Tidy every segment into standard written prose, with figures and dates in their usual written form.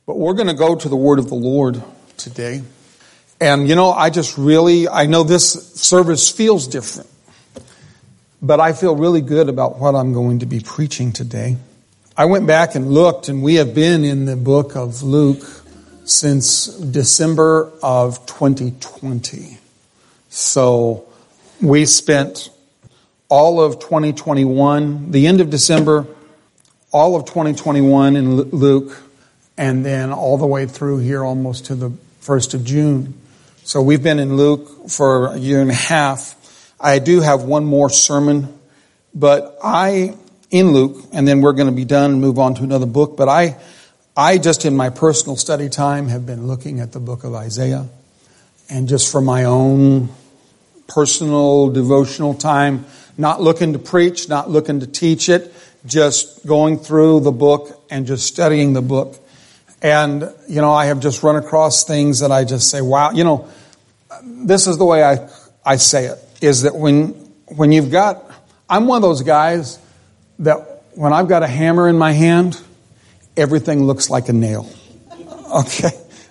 But we're going to go to the word of the Lord today. And I know this service feels different, but I feel really good about what I'm going to be preaching today. I went back and looked, and we have been in the book of Luke since December of 2020. So we spent all of 2021, the end of December, all of 2021 in Luke, and then all the way through here almost to the 1st of June. So we've been in Luke for a year and a half. I do have one more sermon, but in Luke, and then we're going to be done and move on to another book. But I just in my personal study time have been looking at the book of Isaiah. And just for my own personal devotional time, not looking to preach, not looking to teach it, just going through the book and just studying the book. And, I have just run across things that I just say, wow, this is the way I say it, is that when you've got, I'm one of those guys that when I've got a hammer in my hand, everything looks like a nail. Okay?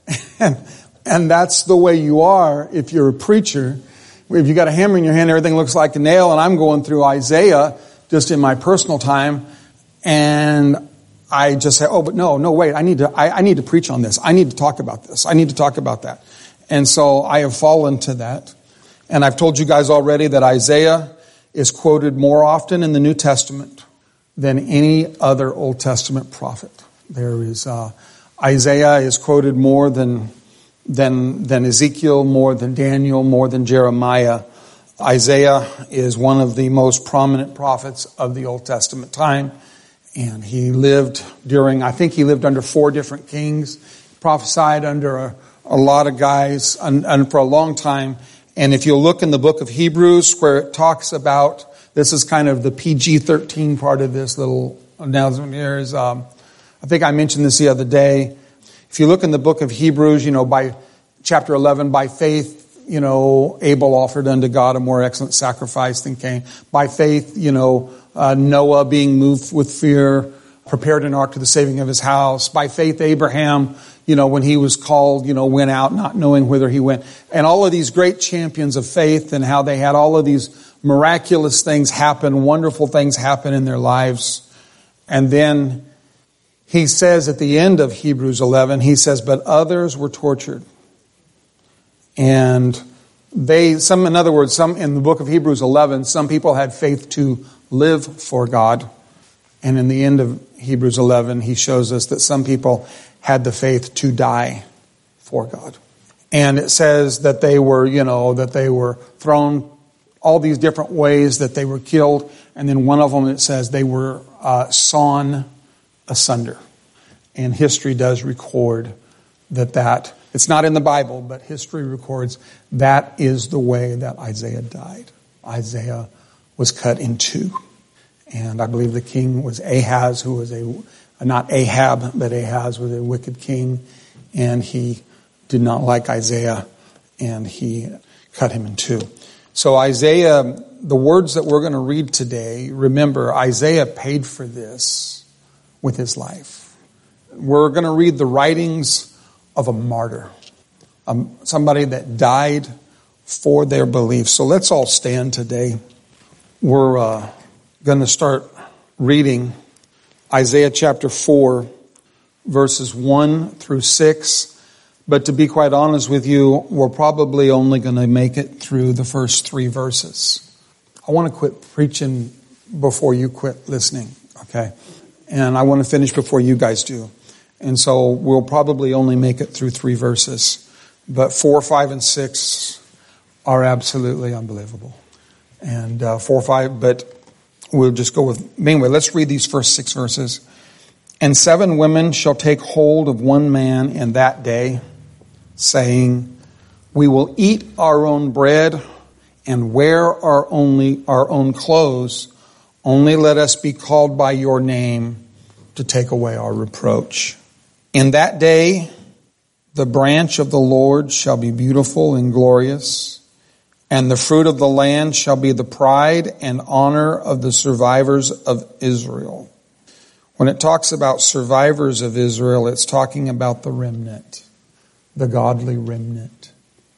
And that's the way you are if you're a preacher. If you got a hammer in your hand, everything looks like a nail. And I'm going through Isaiah just in my personal time, and I just say, but no, wait, I need to preach on this. I need to talk about this. I need to talk about that. And so I have fallen to that. And I've told you guys already that Isaiah is quoted more often in the New Testament than any other Old Testament prophet. There is Isaiah is quoted more than Ezekiel, more than Daniel, more than Jeremiah. Isaiah is one of the most prominent prophets of the Old Testament time. And he lived under 4 different kings, prophesied under a lot of guys and for a long time. And if you look in the book of Hebrews where it talks about, this is kind of the PG-13 part of this little announcement here is, I think I mentioned this the other day. If you look in the book of Hebrews, by chapter 11, by faith, Abel offered unto God a more excellent sacrifice than Cain. By faith, Noah being moved with fear, prepared an ark to the saving of his house. By faith, Abraham, when he was called, went out not knowing whither he went. And all of these great champions of faith and how they had all of these miraculous things happen, wonderful things happen in their lives. And then he says at the end of Hebrews 11, he says, but others were tortured. And in the book of Hebrews 11, some people had faith to live for God. And in the end of Hebrews 11, he shows us that some people had the faith to die for God. And it says that they were thrown all these different ways, that they were killed. And then one of them, it says they were sawn asunder. And history does record that it's not in the Bible, but history records that is the way that Isaiah died. Isaiah was cut in 2. And I believe the king was Ahaz, who was not Ahab, but Ahaz was a wicked king. And he did not like Isaiah, and he cut him in 2. So Isaiah, the words that we're going to read today, remember, Isaiah paid for this with his life. We're going to read the writings of a martyr, somebody that died for their beliefs. So let's all stand today. We're going to start reading Isaiah chapter 4, verses 1 through 6. But to be quite honest with you, we're probably only going to make it through the first 3 verses. I want to quit preaching before you quit listening, okay? And I want to finish before you guys do. And so we'll probably only make it through 3 verses. But 4, 5, and 6 are absolutely unbelievable. And 4, 5, but we'll just go with, anyway, let's read these first 6 verses. And 7 women shall take hold of one man in that day, saying, we will eat our own bread and wear our own clothes. Only let us be called by your name to take away our reproach. In that day, the branch of the Lord shall be beautiful and glorious, and the fruit of the land shall be the pride and honor of the survivors of Israel. When it talks about survivors of Israel, it's talking about the remnant, the godly remnant.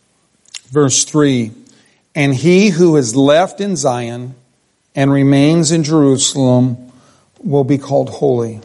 Verse 3, and he who is left in Zion and remains in Jerusalem will be called holy,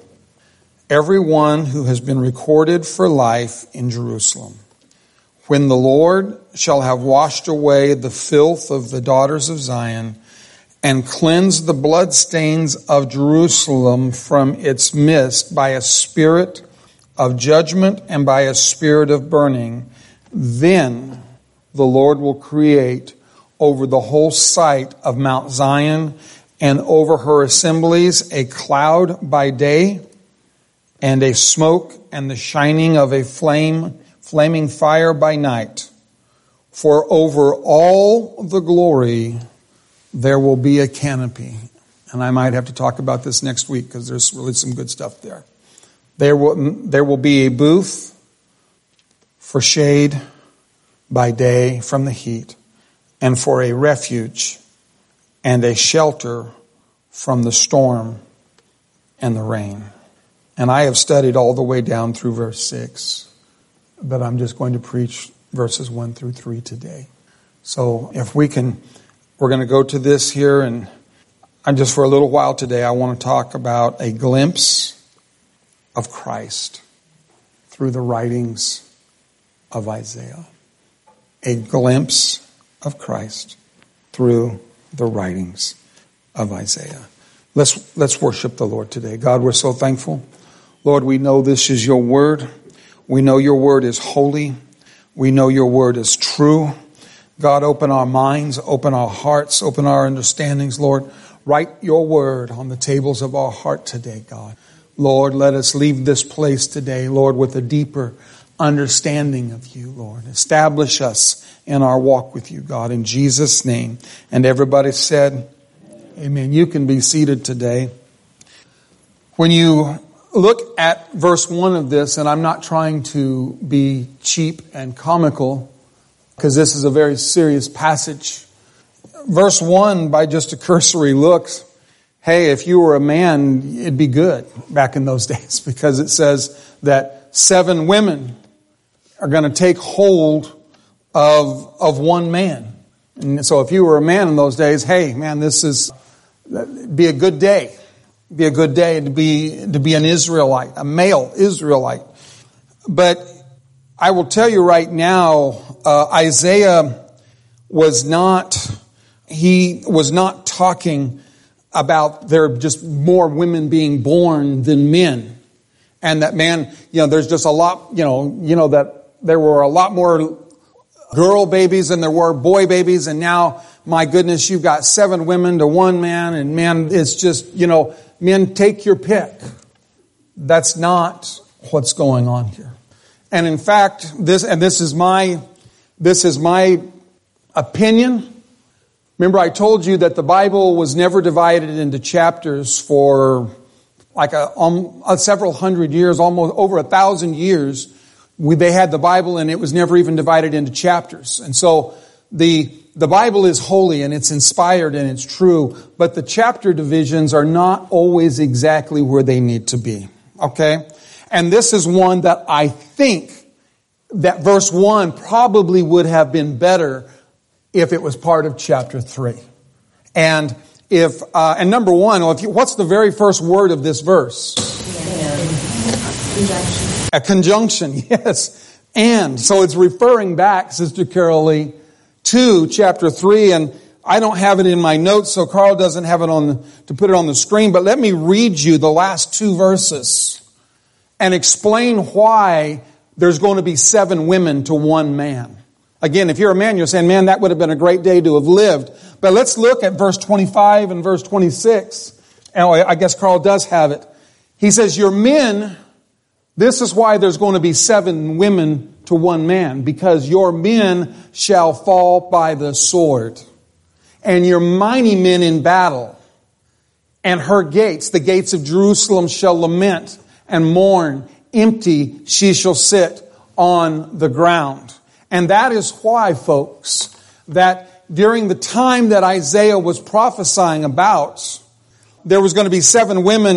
everyone who has been recorded for life in Jerusalem. When the Lord shall have washed away the filth of the daughters of Zion and cleansed the bloodstains of Jerusalem from its midst by a spirit of judgment and by a spirit of burning, then the Lord will create over the whole site of Mount Zion and over her assemblies a cloud by day and a smoke and the shining of a flaming fire by night. For over all the glory there will be a canopy. And I might have to talk about this next week because there's really some good stuff there. There will be a booth for shade by day from the heat, and for a refuge and a shelter from the storm and the rain. And I have studied all the way down through verse 6, but I'm just going to preach verses 1 through 3 today. So if we can, we're going to go to this here, and just for a little while today, I want to talk about a glimpse of Christ through the writings of Isaiah. A glimpse of Christ through the writings of Isaiah. Let's worship the Lord today. God, we're so thankful. Lord, we know this is your word. We know your word is holy. We know your word is true. God, open our minds, open our hearts, open our understandings, Lord. Write your word on the tables of our heart today, God. Lord, let us leave this place today, Lord, with a deeper understanding of you, Lord. Establish us in our walk with you, God, in Jesus' name. And everybody said, amen. You can be seated today. When you look at verse 1 of this, and I'm not trying to be cheap and comical, because this is a very serious passage. Verse 1, by just a cursory look, hey, if you were a man, it'd be good back in those days, because it says that 7 women are going to take hold of one man. And so if you were a man in those days, hey, man, be a good day. Be a good day to be an Israelite, a male Israelite. But I will tell you right now, Isaiah was not talking about there just more women being born than men. And that man, there's just a lot, that there were a lot more girl babies than there were boy babies. And now, my goodness, you've got 7 women to 1 man. And man, it's just, men, take your pick. That's not what's going on here. And in fact, this is my opinion. Remember, I told you that the Bible was never divided into chapters for like several hundred years, almost over 1,000 years. They had the Bible, and it was never even divided into chapters. And so the Bible is holy, and it's inspired, and it's true, but the chapter divisions are not always exactly where they need to be. Okay? And this is one that I think that verse 1 probably would have been better if it was part of chapter 3. And and number 1, what's the very first word of this verse? Conjunction. A conjunction, yes. And so it's referring back, Sister Carol Lee, to chapter 3. And I don't have it in my notes, so Carl doesn't have it to put it on the screen. But let me read you the last 2 verses and explain why there's going to be 7 women to 1 man. Again, if you're a man, you're saying, man, that would have been a great day to have lived. But let's look at verse 25 and verse 26. And I guess Carl does have it. He says, your men, this is why there's going to be 7 women to 1 man, because your men shall fall by the sword, and your mighty men in battle, and her gates, the gates of Jerusalem, shall lament and mourn. Empty she shall sit on the ground. And that is why, folks, that during the time that Isaiah was prophesying about, there was going to be 7 women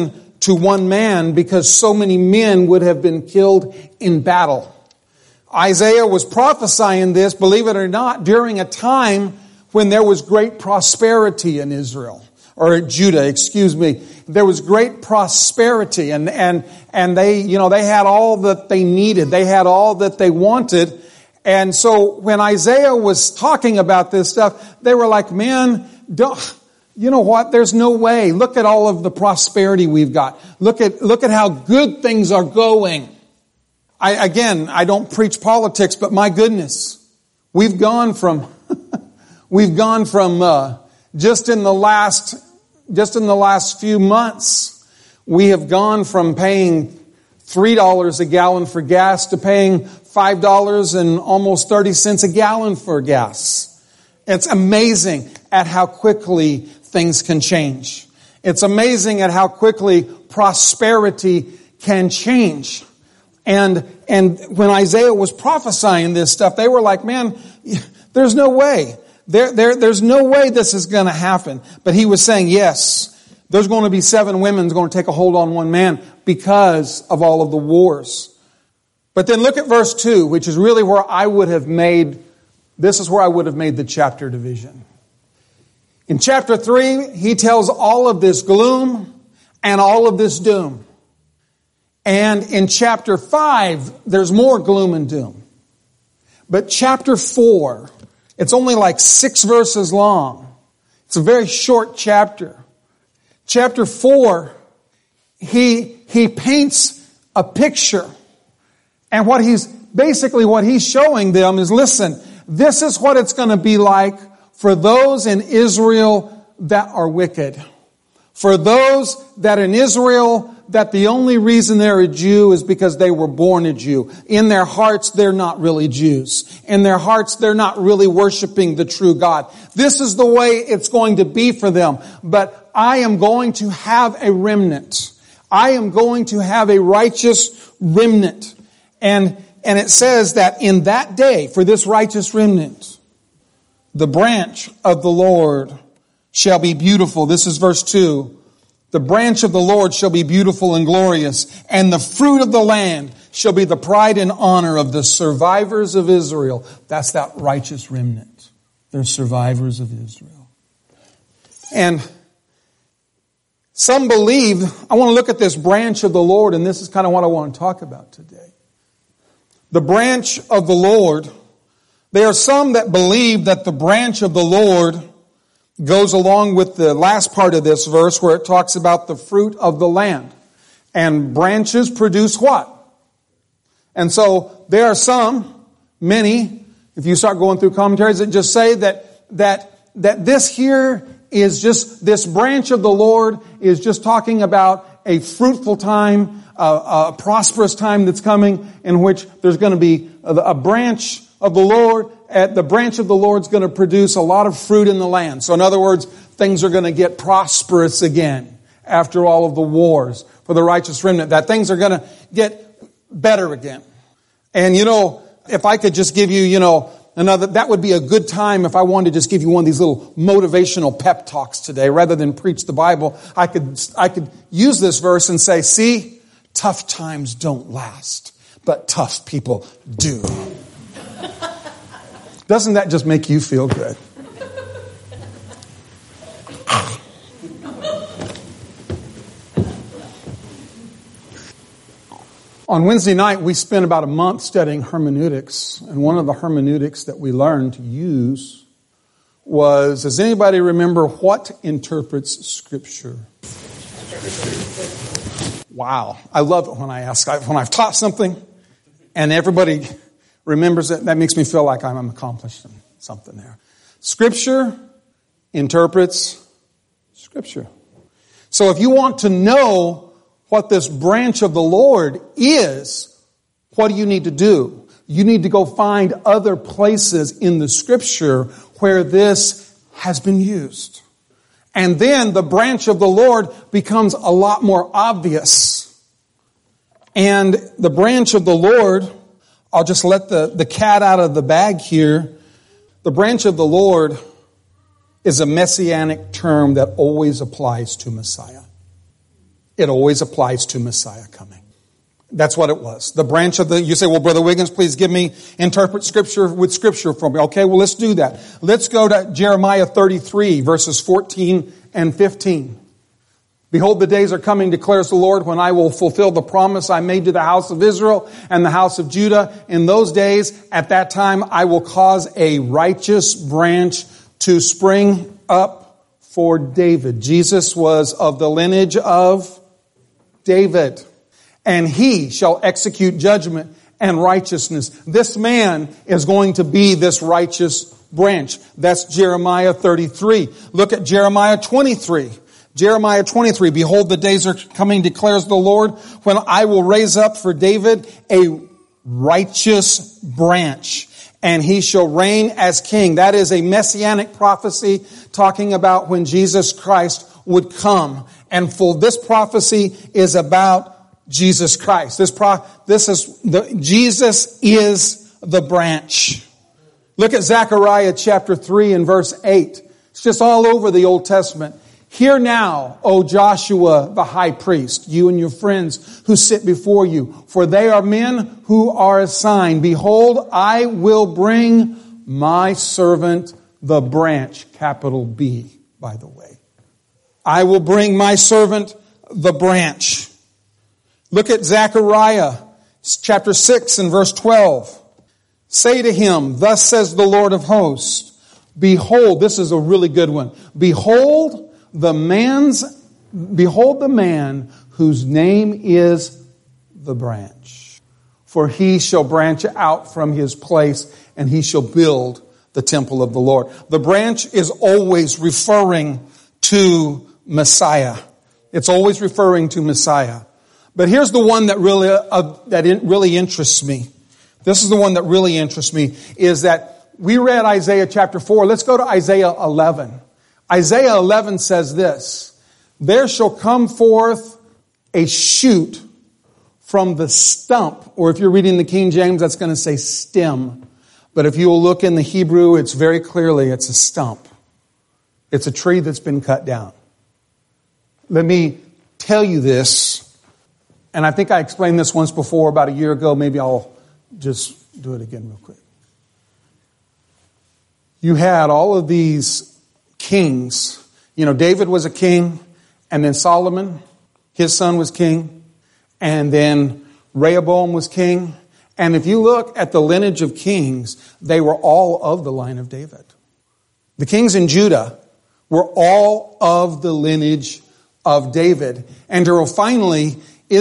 to one man because so many men would have been killed in battle. Isaiah was prophesying this, believe it or not, during a time when there was great prosperity in Israel, or Judah, excuse me. There was great prosperity and they, they had all that they needed. They had all that they wanted. And so when Isaiah was talking about this stuff, they were like, man, you know what? There's no way. Look at all of the prosperity we've got. Look at how good things are going. I don't preach politics, but my goodness, we've gone from just in the last few months, we have gone from paying $3 a gallon for gas to paying $5 and almost 30 cents a gallon for gas. It's amazing at how quickly things can change. It's amazing at how quickly prosperity can change. And when Isaiah was prophesying this stuff, they were like, man, there's no way. There's no way this is going to happen. But he was saying, yes, there's going to be 7 women going to take a hold on one man because of all of the wars. But then look at verse 2, which is really where I would have made the chapter division. In chapter 3, he tells all of this gloom and all of this doom. And in chapter 5, there's more gloom and doom. But chapter 4, it's only like 6 verses long. It's a very short chapter. Chapter 4, he paints a picture. And what he's showing them is, listen, this is what it's going to be like for those in Israel that are wicked. For those that in Israel, that the only reason they're a Jew is because they were born a Jew. In their hearts, they're not really Jews. In their hearts, they're not really worshiping the true God. This is the way it's going to be for them. But I am going to have a remnant. I am going to have a righteous remnant. And it says that in that day, for this righteous remnant, the branch of the Lord shall be beautiful. This is verse 2. The branch of the Lord shall be beautiful and glorious, and the fruit of the land shall be the pride and honor of the survivors of Israel. That's that righteous remnant. They're survivors of Israel. And some believe, I want to look at this branch of the Lord, and this is kind of what I want to talk about today. The branch of the Lord. There are some that believe that the branch of the Lord goes along with the last part of this verse where it talks about the fruit of the land. And branches produce what? And so there are many, if you start going through commentaries, that just say that this here is just, this branch of the Lord is just talking about a fruitful time, a prosperous time that's coming in which there's going to be a branch of the Lord. The branch of the Lord's going to produce a lot of fruit in the land. So in other words, things are going to get prosperous again after all of the wars for the righteous remnant. That things are going to get better again. And if I could just give you, that would be a good time if I wanted to just give you one of these little motivational pep talks today. Rather than preach the Bible, I could use this verse and say, see, tough times don't last, but tough people do. Doesn't that just make you feel good? On Wednesday night, we spent about a month studying hermeneutics. And one of the hermeneutics that we learned to use was, does anybody remember what interprets Scripture? Wow. I love it when when I've taught something and everybody remembers it. That makes me feel like I'm accomplishing something there. Scripture interprets Scripture. So if you want to know what this branch of the Lord is, what do you need to do? You need to go find other places in the Scripture where this has been used. And then the branch of the Lord becomes a lot more obvious. And the branch of the Lord, I'll just let the cat out of the bag here. The branch of the Lord is a messianic term that always applies to Messiah. It always applies to Messiah coming. That's what it was. The branch of you say, well, Brother Wiggins, please interpret Scripture with Scripture for me. Okay, well, let's do that. Let's go to Jeremiah 33, verses 14 and 15. Behold, the days are coming, declares the Lord, when I will fulfill the promise I made to the house of Israel and the house of Judah. In those days, at that time, I will cause a righteous branch to spring up for David. Jesus was of the lineage of David. And he shall execute judgment and righteousness. This man is going to be this righteous branch. That's Jeremiah 33. Look at Jeremiah 23. Jeremiah 23, behold, the days are coming, declares the Lord, when I will raise up for David a righteous branch, and he shall reign as king. That is a messianic prophecy talking about when Jesus Christ would come. And this prophecy is about Jesus Christ. Jesus is the branch. Look at Zechariah chapter 3 and verse 8. It's just all over the Old Testament. Hear now, O Joshua the high priest, you and your friends who sit before you, for they are men who are assigned. Behold, I will bring my servant the branch, capital B, by the way. I will bring my servant the branch. Look at Zechariah chapter 6 and verse 12. Say to him, thus says the Lord of hosts, behold, this is a really good one. Behold the man whose name is the branch. For he shall branch out from his place, and he shall build the temple of the Lord. The branch is always referring to Messiah. It's always referring to Messiah. But here's the one that really interests me. This is the one that really interests me, is that we read Isaiah chapter 4. Let's go to Isaiah 11. Isaiah 11 says this, there shall come forth a shoot from the stump, or if you're reading the King James, that's going to say stem. But if you will look in the Hebrew, it's very clearly, it's a stump. It's a tree that's been cut down. Let me tell you this. And I think I explained this once before, about a year ago. Maybe I'll just do it again real quick. You had all of these kings. David was a king, and then Solomon, his son, was king, and then Rehoboam was king. And if you look at the lineage of kings, they were all of the line of David. The kings in Judah were all of the lineage of David. Until finally,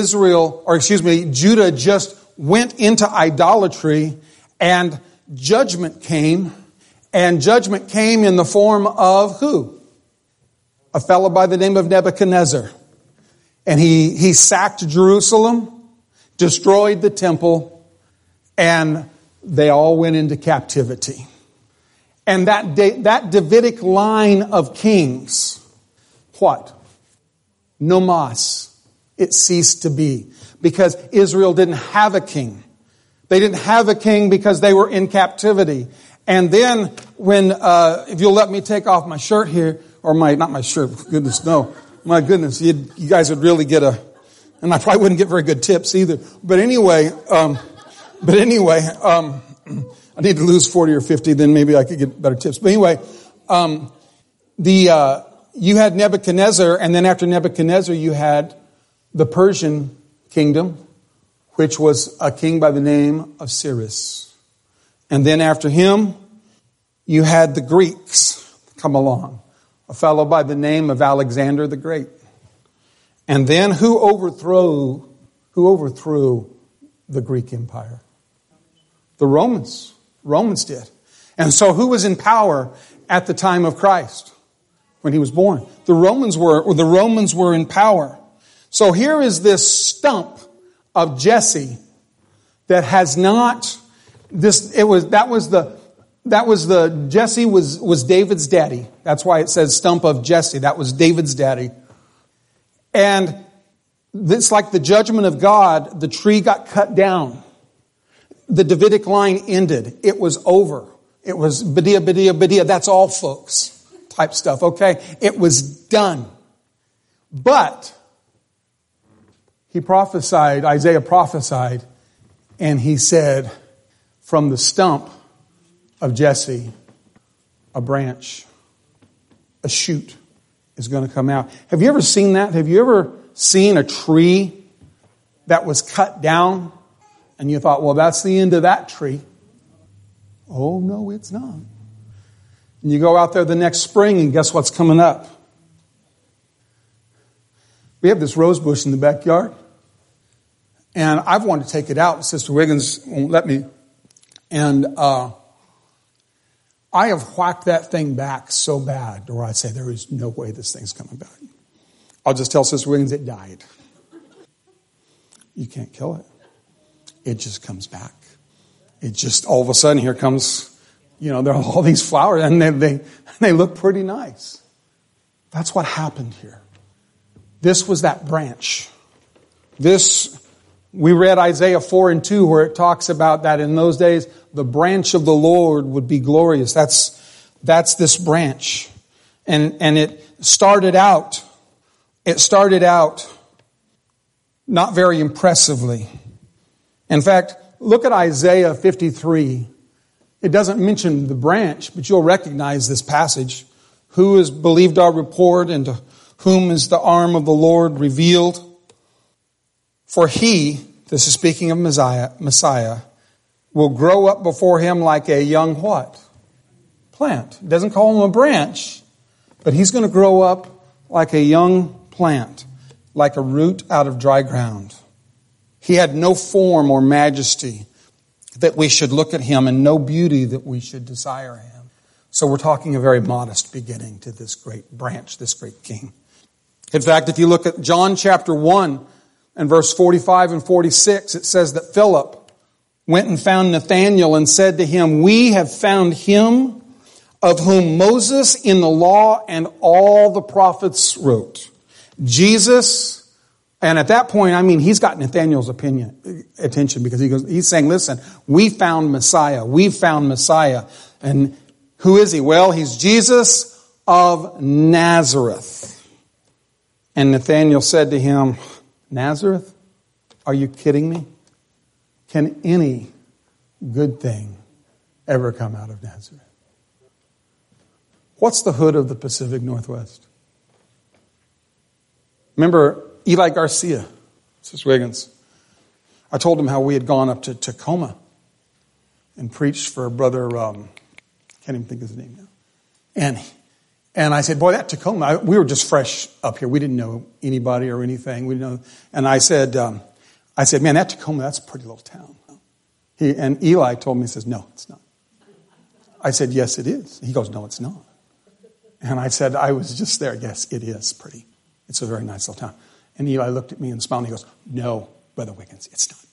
Judah just went into idolatry, and judgment came. And judgment came in the form of who? A fellow by the name of Nebuchadnezzar. And he sacked Jerusalem, destroyed the temple, and they all went into captivity. And that Davidic line of kings, what? No mas. It ceased to be, because Israel didn't have a king. They didn't have a king because they were in captivity. And then when, if you'll let me take off my shirt here, or not my shirt, goodness, no. My goodness, you guys would really get and I probably wouldn't get very good tips either. But anyway, I need to lose 40 or 50, then maybe I could get better tips. But anyway, you had Nebuchadnezzar, and then after Nebuchadnezzar, you had the Persian kingdom, which was a king by the name of Cyrus. And then after him, you had the Greeks come along, a fellow by the name of Alexander the Great. And then who overthrew the Greek Empire? The Romans. Romans did. And so who was in power at the time of Christ when he was born? The Romans were in power. So here is this stump of Jesse that has not Jesse was David's daddy. That's why it says stump of Jesse. That was David's daddy. And it's like the judgment of God. The tree got cut down. The Davidic line ended. It was over. It was Badia. That's all, folks. Type stuff. Okay. It was done. But Isaiah prophesied, and he said, from the stump of Jesse, a branch, a shoot is going to come out. Have you ever seen that? Have you ever seen a tree that was cut down and you thought, well, that's the end of that tree? Oh, no, it's not. And you go out there the next spring and guess what's coming up? We have this rose bush in the backyard. And I've wanted to take it out. Sister Wiggins won't let me. And I have whacked that thing back so bad where I say there is no way this thing's coming back. I'll just tell Sister Wiggins it died. You can't kill it. It just comes back. It just, all of a sudden, here comes, there are all these flowers, and they look pretty nice. That's what happened here. This was that branch. We read Isaiah 4:2 where it talks about that in those days, the branch of the Lord would be glorious. That's this branch. And it started out not very impressively. In fact, look at Isaiah 53. It doesn't mention the branch, but you'll recognize this passage. Who has believed our report, and to whom is the arm of the Lord revealed? For he, this is speaking of Messiah, will grow up before him like a young what? Plant. It doesn't call him a branch, but he's going to grow up like a young plant, like a root out of dry ground. He had no form or majesty that we should look at him, and no beauty that we should desire him. So we're talking a very modest beginning to this great branch, this great king. In fact, if you look at John chapter 1 and verse 45 and 46, it says that Philip went and found Nathanael and said to him, we have found him of whom Moses in the law and all the prophets wrote. Jesus. And at that point, he's got Nathanael's attention, because he's saying, listen, we found Messiah. We found Messiah. And who is he? Well, he's Jesus of Nazareth. And Nathanael said to him, Nazareth? Are you kidding me? Can any good thing ever come out of Nazareth? What's the hood of the Pacific Northwest? Remember Eli Garcia, Sister Wiggins. I told him how we had gone up to Tacoma and preached for Brother, can't even think of his name now. And I said, boy, that Tacoma, we were just fresh up here. We didn't know anybody or anything. We didn't know. And I said, man, that Tacoma, that's a pretty little town. And Eli told me, he says, no, it's not. I said, yes, it is. He goes, no, it's not. And I said, I was just there. Yes, it is pretty. It's a very nice little town. And Eli looked at me and smiled, and he goes, no, Brother Wiggins, it's not.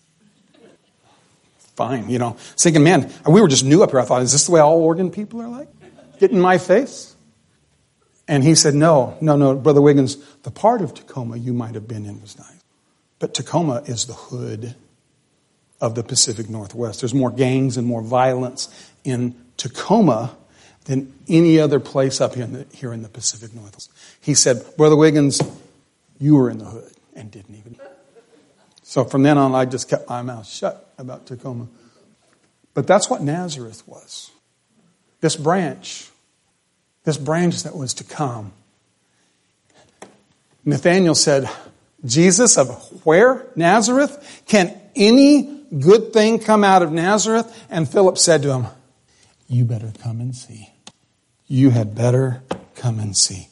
Fine, I was thinking, man, we were just new up here. I thought, is this the way all Oregon people are like? Get in my face? And he said, no, Brother Wiggins, the part of Tacoma you might have been in was nice. But Tacoma is the hood of the Pacific Northwest. There's more gangs and more violence in Tacoma than any other place up here in the Pacific Northwest. He said, Brother Wiggins, you were in the hood and didn't even. So from then on, I just kept my mouth shut about Tacoma. But that's what Nazareth was. This branch that was to come. Nathanael said, Jesus of where? Nazareth? Can any good thing come out of Nazareth? And Philip said to him, you better come and see. You had better come and see.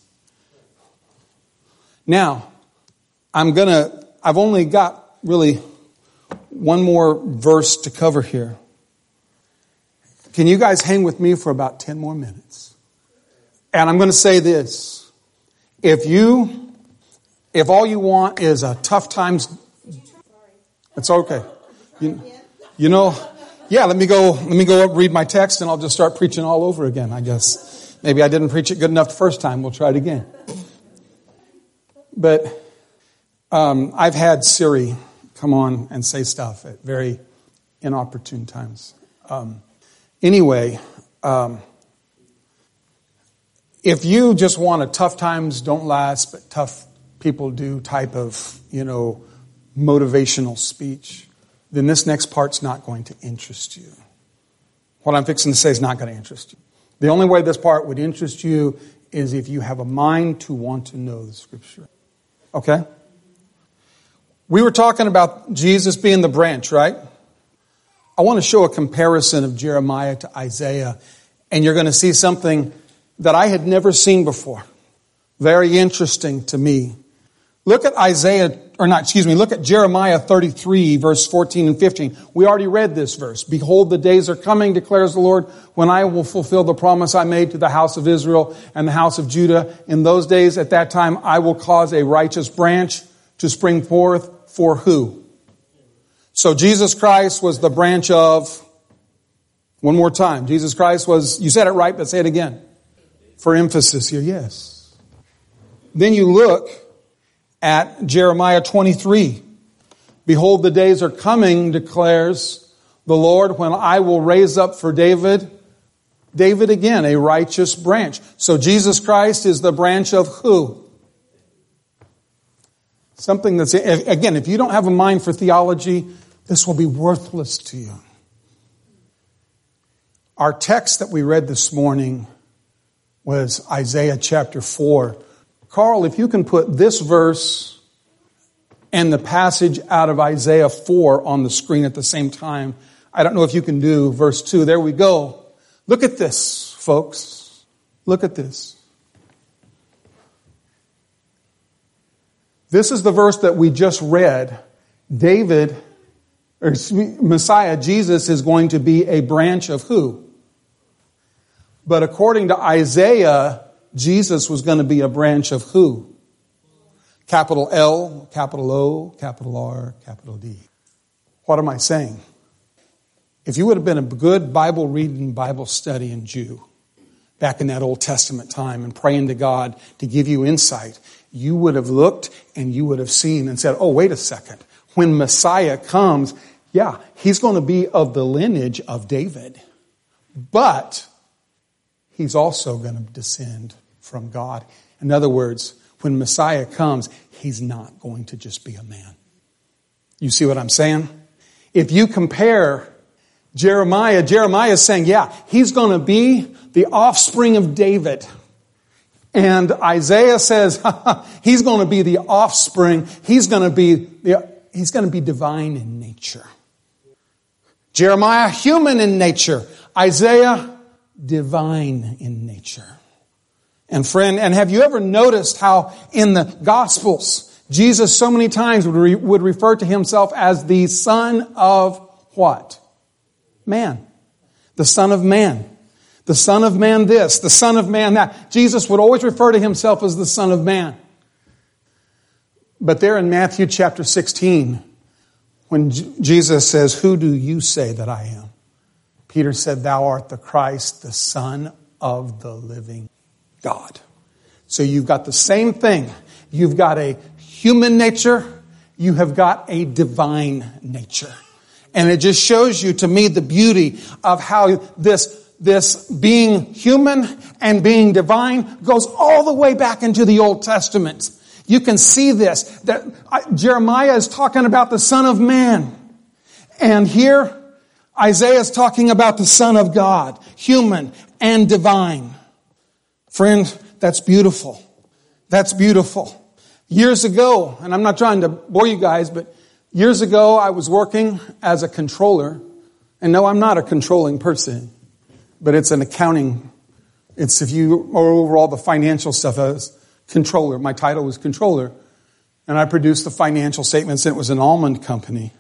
Now, I've only got really one more verse to cover here. Can you guys hang with me for about 10 more minutes? And I'm going to say this. If all you want is a tough times, it's okay. Let me go up, read my text, and I'll just start preaching all over again, I guess. Maybe I didn't preach it good enough the first time. We'll try it again. But I've had Siri come on and say stuff at very inopportune times. If you just want a tough times don't last, but tough people do type of, motivational speech, then this next part's not going to interest you. What I'm fixing to say is not going to interest you. The only way this part would interest you is if you have a mind to want to know the Scripture. Okay? We were talking about Jesus being the branch, right? I want to show a comparison of Jeremiah to Isaiah, and you're going to see something that I had never seen before. Very interesting to me. Look at look at Jeremiah 33, verse 14 and 15. We already read this verse. Behold, the days are coming, declares the Lord, when I will fulfill the promise I made to the house of Israel and the house of Judah. In those days, at that time, I will cause a righteous branch to spring forth for who? So Jesus Christ was the branch of, one more time, Jesus Christ was, you said it right, but say it again. For emphasis here, yes. Then you look at Jeremiah 23. Behold, the days are coming, declares the Lord, when I will raise up for David again, a righteous branch. So Jesus Christ is the branch of who? Something that's, again, if you don't have a mind for theology, this will be worthless to you. Our text that we read this morning was Isaiah chapter 4. Carl, if you can put this verse and the passage out of Isaiah 4 on the screen at the same time. I don't know if you can do verse 2. There we go. Look at this, folks. Look at this. This is the verse that we just read. Messiah, Jesus, is going to be a branch of who? But according to Isaiah, Jesus was going to be a branch of who? Capital L, capital O, capital R, capital D. What am I saying? If you would have been a good Bible reading, Bible studying Jew back in that Old Testament time and praying to God to give you insight, you would have looked and you would have seen and said, oh, wait a second. When Messiah comes, yeah, he's going to be of the lineage of David. But he's also going to descend from God. In other words, when Messiah comes, he's not going to just be a man. You see what I'm saying? If you compare Jeremiah is saying, yeah, he's going to be the offspring of David. And Isaiah says, he's going to be the offspring. He's going to be divine in nature. Jeremiah, human in nature. Isaiah, divine in nature. And friend, and have you ever noticed how in the Gospels, Jesus so many times would refer to himself as the Son of what? Man. The Son of Man. The Son of Man this, the Son of Man that. Jesus would always refer to himself as the Son of Man. But there in Matthew chapter 16, when Jesus says, who do you say that I am? Peter said, thou art the Christ, the Son of the living God. So you've got the same thing. You've got a human nature. You have got a divine nature. And it just shows you, to me, the beauty of how this being human and being divine goes all the way back into the Old Testament. You can see this, that Jeremiah is talking about the Son of Man. And here, Isaiah is talking about the Son of God, human and divine. Friend, that's beautiful. That's beautiful. Years ago, and I'm not trying to bore you guys, but years ago I was working as a controller. And no, I'm not a controlling person, but it's an accounting. It's if you are over all the financial stuff as controller. My title was controller. And I produced the financial statements, and it was an almond company.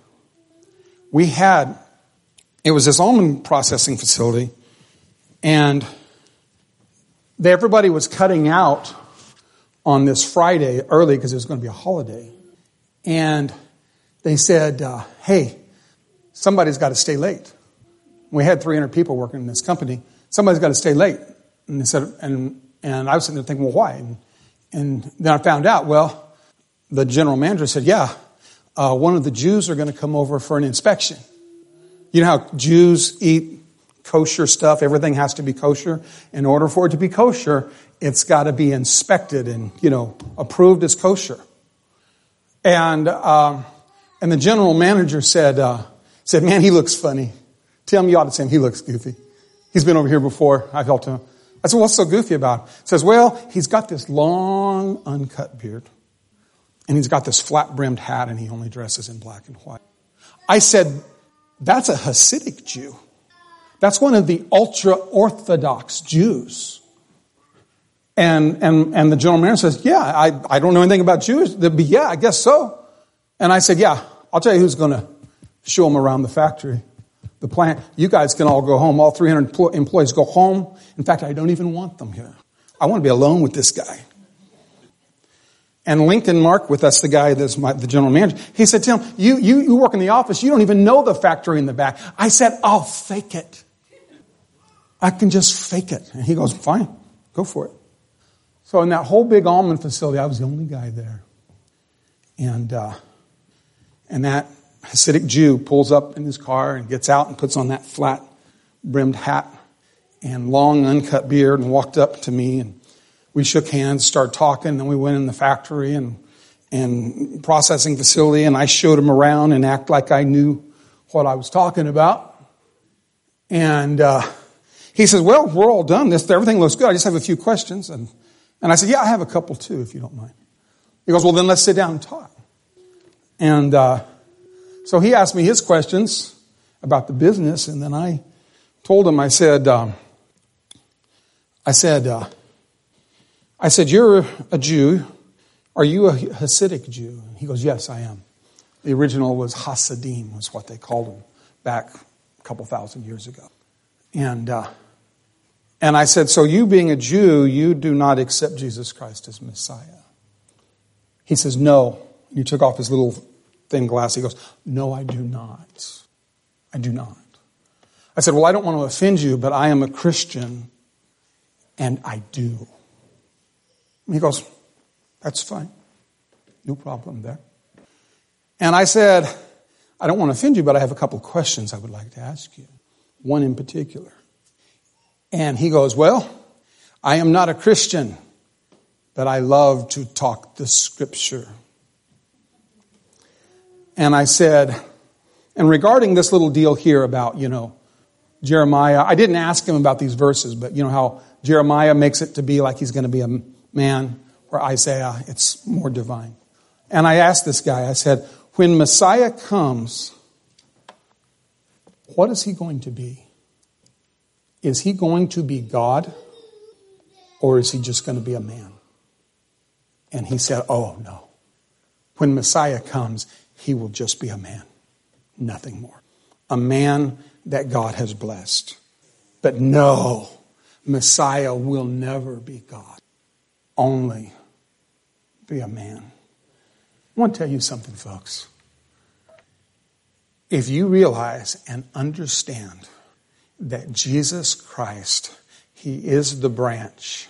It was this almond processing facility, and everybody was cutting out on this Friday early because it was going to be a holiday. And they said, hey, somebody's got to stay late. We had 300 people working in this company. Somebody's got to stay late. And they said, and I was sitting there thinking, well, why? And then I found out, well, the general manager said, yeah, one of the Jews are going to come over for an inspection. You know how Jews eat kosher stuff? Everything has to be kosher. In order for it to be kosher, it's got to be inspected and, approved as kosher. And And the general manager said, man, he looks funny. Tim, you ought to see him. He looks goofy. He's been over here before. I talked to him. I said, what's so goofy about it? He says, well, he's got this long, uncut beard. And he's got this flat-brimmed hat, and he only dresses in black and white. I said, that's a Hasidic Jew. That's one of the ultra-Orthodox Jews. And the general manager says, yeah, I don't know anything about Jews. But yeah, I guess so. And I said, yeah, I'll tell you who's going to show him around the factory, the plant. You guys can all go home. All 300 employees go home. In fact, I don't even want them here. I want to be alone with this guy. And Lincoln Markwith, that's the guy that's the general manager. He said, Tim, you work in the office. You don't even know the factory in the back. I said, I'll fake it. I can just fake it. And he goes, fine, go for it. So in that whole big almond facility, I was the only guy there. And that Hasidic Jew pulls up in his car and gets out and puts on that flat-brimmed hat and long, uncut beard and walked up to me. And we shook hands, started talking. Then we went in the factory and processing facility. And I showed him around and act like I knew what I was talking about. And he says, well, we're all done. Everything looks good. I just have a few questions. And I said, yeah, I have a couple too, if you don't mind. He goes, well, then let's sit down and talk. And so he asked me his questions about the business. And then I told him, I said, you're a Jew. Are you a Hasidic Jew? He goes, yes, I am. The original was Hasidim, was what they called them back a couple thousand years ago. And I said, so you being a Jew, you do not accept Jesus Christ as Messiah? He says, no. He took off his little thin glass. He goes, no, I do not. I do not. I said, well, I don't want to offend you, but I am a Christian, and I do. He goes, that's fine. No problem there. And I said, I don't want to offend you, but I have a couple of questions I would like to ask you. One in particular. And he goes, well, I am not a Christian, but I love to talk the Scripture. And I said, and regarding this little deal here about, Jeremiah, I didn't ask him about these verses, but you know how Jeremiah makes it to be like he's going to be a man, or Isaiah, it's more divine. And I asked this guy, I said, when Messiah comes, what is he going to be? Is he going to be God, or is he just going to be a man? And he said, oh, no. When Messiah comes, he will just be a man, nothing more. A man that God has blessed. But no, Messiah will never be God. Only be a man. I want to tell you something, folks. If you realize and understand that Jesus Christ, he is the branch,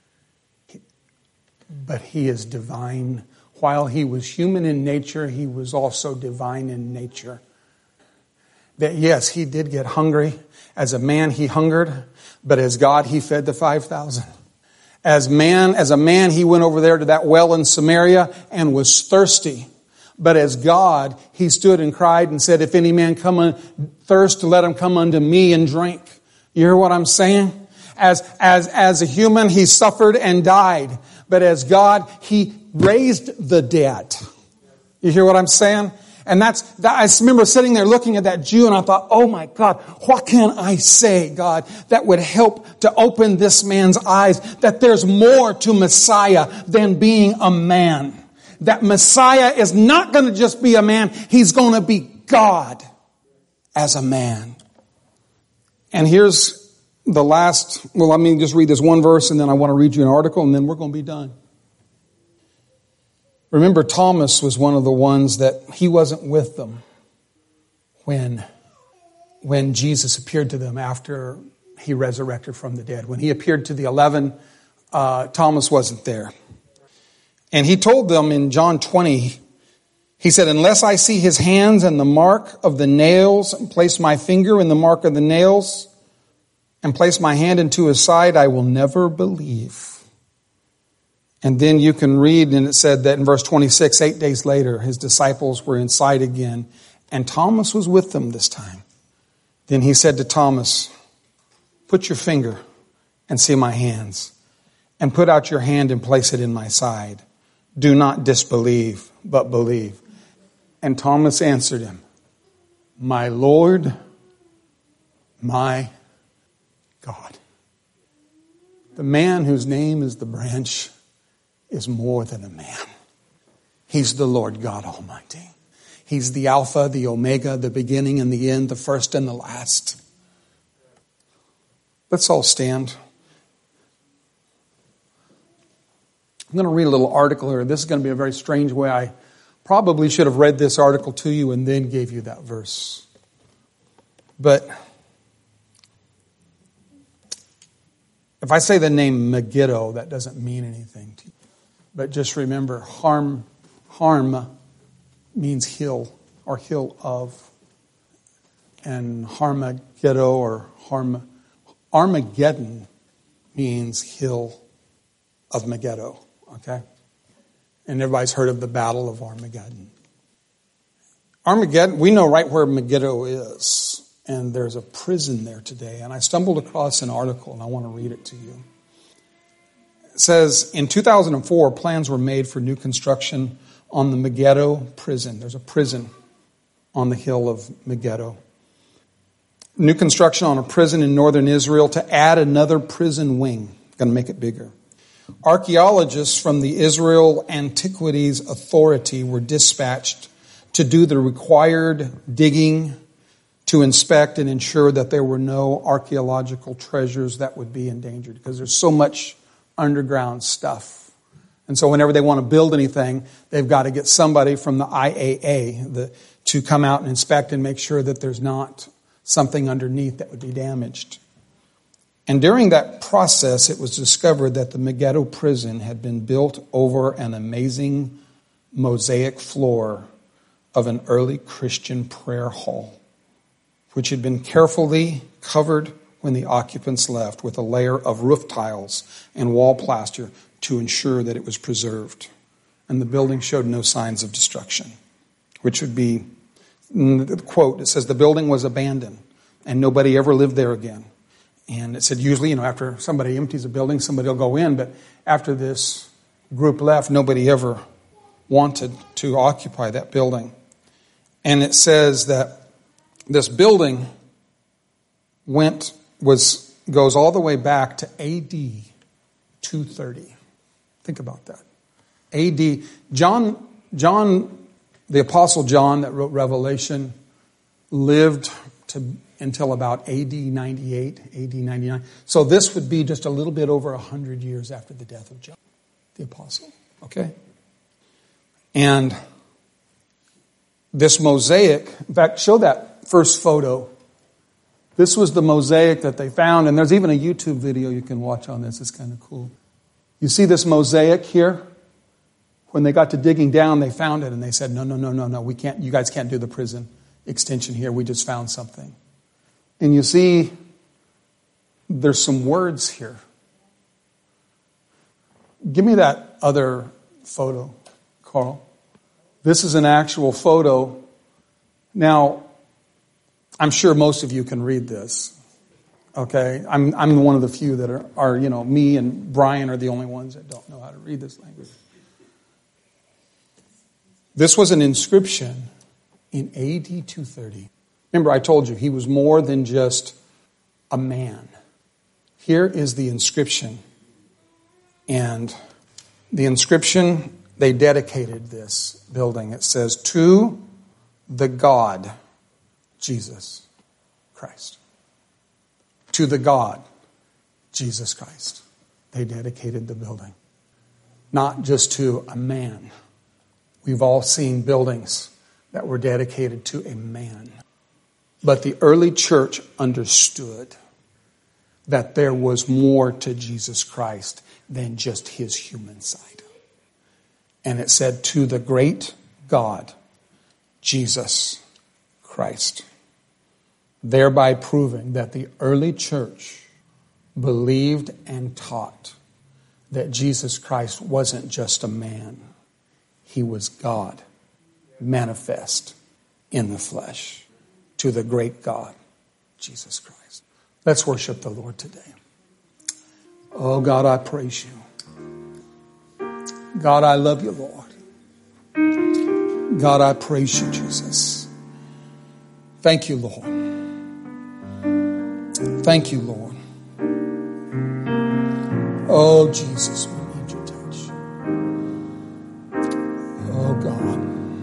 but he is divine. While he was human in nature, he was also divine in nature. That yes, he did get hungry. As a man, he hungered, but as God, he fed the 5,000. As a man, he went over there to that well in Samaria and was thirsty. But as God, he stood and cried and said, if any man come thirst, let him come unto me and drink. You hear what I'm saying? As a human, he suffered and died. But as God, he raised the dead. You hear what I'm saying? And I remember sitting there looking at that Jew and I thought, oh my God, what can I say, God, that would help to open this man's eyes that there's more to Messiah than being a man. That Messiah is not going to just be a man, he's going to be God as a man. And here's the last, let me just read this one verse and then I want to read you an article and then we're going to be done. Remember, Thomas was one of the ones that he wasn't with them when Jesus appeared to them after he resurrected from the dead. When he appeared to the 11, Thomas wasn't there. And he told them in John 20, he said, unless I see his hands and the mark of the nails, and place my finger in the mark of the nails, and place my hand into his side, I will never believe. And then you can read, and it said that in verse 26, 8 days later, his disciples were inside again, and Thomas was with them this time. Then he said to Thomas, put your finger and see my hands, and put out your hand and place it in my side. Do not disbelieve, but believe. And Thomas answered him, my Lord, my God. The man whose name is the branch is more than a man. He's the Lord God Almighty. He's the Alpha, the Omega, the beginning and the end, the first and the last. Let's all stand. I'm going to read a little article here. This is going to be a very strange way. I probably should have read this article to you and then gave you that verse. But if I say the name Megiddo, that doesn't mean anything to you. But just remember, harm means hill or hill of. And Harmageddo or Armageddon means hill of Megiddo. Okay? And everybody's heard of the Battle of Armageddon. Armageddon, we know right where Megiddo is. And there's a prison there today. And I stumbled across an article, and I want to read it to you. It says, in 2004, plans were made for new construction on the Megiddo prison. There's a prison on the hill of Megiddo. New construction on a prison in northern Israel to add another prison wing. Going to make it bigger. Archaeologists from the Israel Antiquities Authority were dispatched to do the required digging to inspect and ensure that there were no archaeological treasures that would be endangered, because there's so much underground stuff. And so whenever they want to build anything, they've got to get somebody from the IAA to come out and inspect and make sure that there's not something underneath that would be damaged. And during that process, it was discovered that the Megiddo prison had been built over an amazing mosaic floor of an early Christian prayer hall, which had been carefully covered when the occupants left with a layer of roof tiles and wall plaster to ensure that it was preserved. And the building showed no signs of destruction, which would be, quote, it says, the building was abandoned and nobody ever lived there again. And it said usually, after somebody empties a building, somebody will go in. But after this group left, nobody ever wanted to occupy that building. And it says that this building goes all the way back to A.D. 230. Think about that. A.D. John, the Apostle John that wrote Revelation, lived until about A.D. 98, A.D. 99. So this would be just a little bit over 100 years after the death of John, the Apostle. Okay? And this mosaic, in fact, show that first photo. This was the mosaic that they found, and there's even a YouTube video you can watch on this. It's kind of cool. You see this mosaic here? When they got to digging down, they found it, and they said, no, we can't. You guys can't do the prison extension here. We just found something. And you see, there's some words here. Give me that other photo, Carl. This is an actual photo. Now, I'm sure most of you can read this. Okay? I'm one of the few that are me and Brian are the only ones that don't know how to read this language. This was an inscription in AD 230. Remember, I told you he was more than just a man. Here is the inscription. And the inscription, they dedicated this building. It says, to the God, Jesus Christ. To the God, Jesus Christ. They dedicated the building. Not just to a man. We've all seen buildings that were dedicated to a man. But the early church understood that there was more to Jesus Christ than just his human side. And it said, to the great God, Jesus Christ. Thereby proving that the early church believed and taught that Jesus Christ wasn't just a man. He was God, manifest in the flesh to the great God, Jesus Christ. Let's worship the Lord today. Oh, God, I praise you. God, I love you, Lord. God, I praise you, Jesus. Thank you, Lord. Thank you, Lord. Oh, Jesus, we need your touch. Oh, God.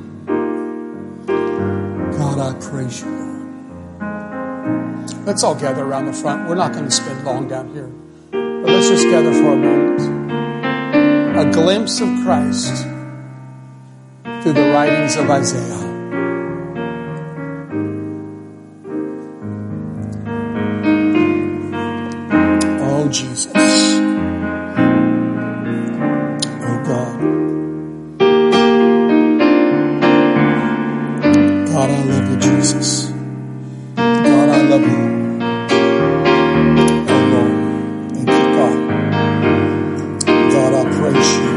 God, I praise you, Lord. Let's all gather around the front. We're not going to spend long down here. But let's just gather for a moment. A glimpse of Christ through the writings of Isaiah. Oh, Jesus. Oh, God. God, I love you, Jesus. God, I love you. Oh, Lord. Thank you, God. God, I praise you.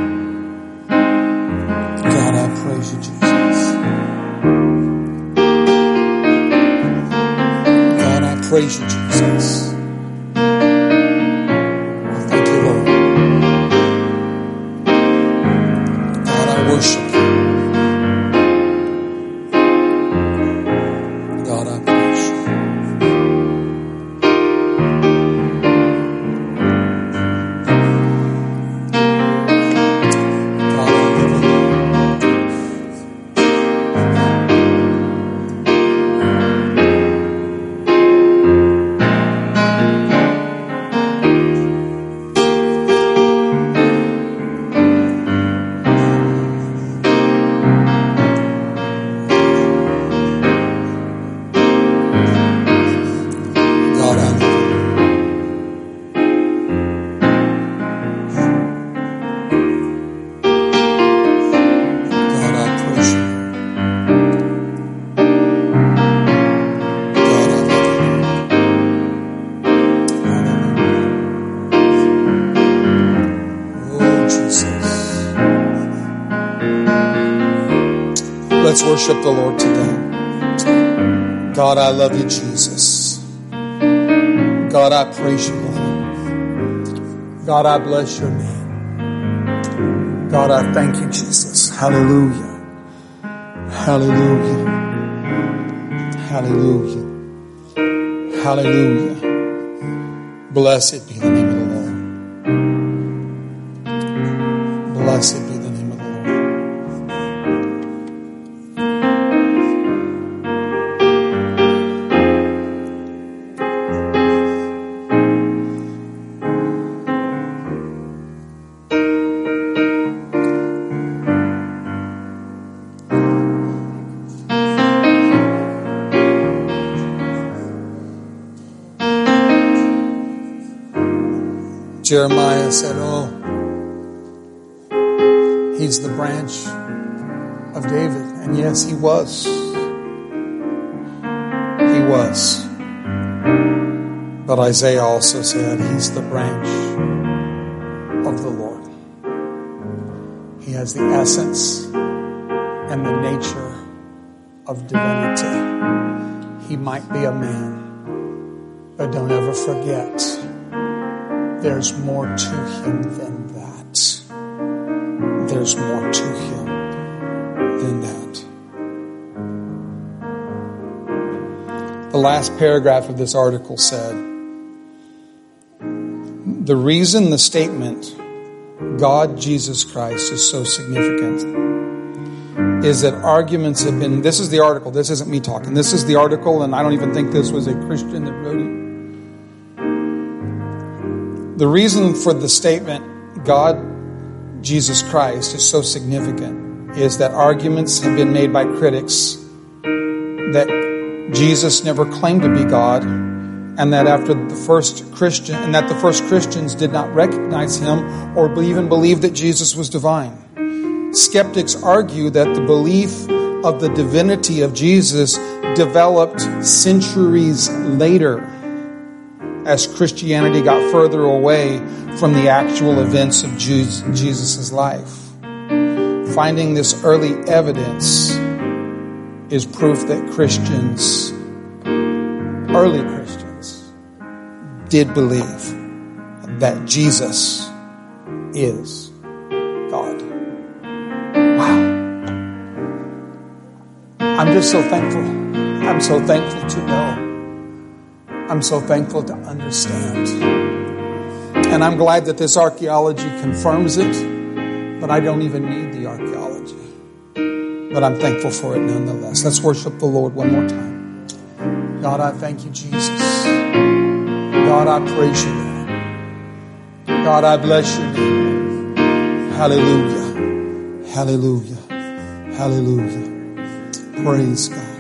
God, I praise you, Jesus. God, I praise you, Jesus. Thank you, Lord. God, I worship you. God, I praise you. God, I love you. God, I love you. God, I praise you. God, I love you. Hallelujah. Oh, Jesus. Let's worship the Lord today. God, I love you, Jesus. God, I praise you, Lord. God, I bless your name. God, I thank you, Jesus. Hallelujah. Hallelujah. Hallelujah. Hallelujah. Blessed be the name of the Lord. Blessed be the name of the Lord. Jeremiah said, oh, he's the branch of David. And yes, he was. He was. But Isaiah also said, he's the branch of the Lord. He has the essence and the nature of divinity. He might be a man, but don't ever forget, there's more to him than that. There's more to him than that. The last paragraph of this article said, the reason the statement, God, Jesus Christ, is so significant is that arguments have been, this is the article, this isn't me talking, this is the article, and I don't even think this was a Christian that wrote it. The reason for the statement, God, Jesus Christ, is so significant is that arguments have been made by critics that Jesus never claimed to be God, and that the first Christians did not recognize him or even believe that Jesus was divine. Skeptics argue that the belief of the divinity of Jesus developed centuries later. as Christianity got further away from the actual events of Jesus' life. Finding this early evidence is proof that early Christians, did believe that Jesus is God. Wow. I'm just so thankful. I'm so thankful to know. I'm so thankful to understand. And I'm glad that this archaeology confirms it, but I don't even need the archaeology. But I'm thankful for it nonetheless. Let's worship the Lord one more time. God, I thank you, Jesus. God, I praise you, Lord. God, I bless your name. Hallelujah. Hallelujah. Hallelujah. Praise God.